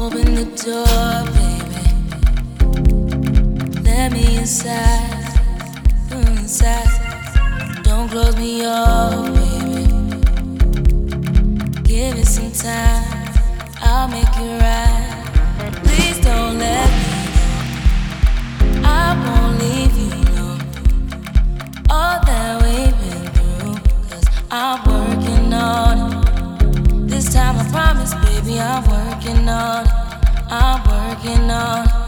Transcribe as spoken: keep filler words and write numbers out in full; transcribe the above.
Open the door, baby. Let me inside, inside. Don't close me off, baby. Give it some time, I'll make it right. Please don't let me go. I won't leave you alone. All that we've been through, cause I'm working on it. This time I promise, baby, I'm working on it. I'm working on it.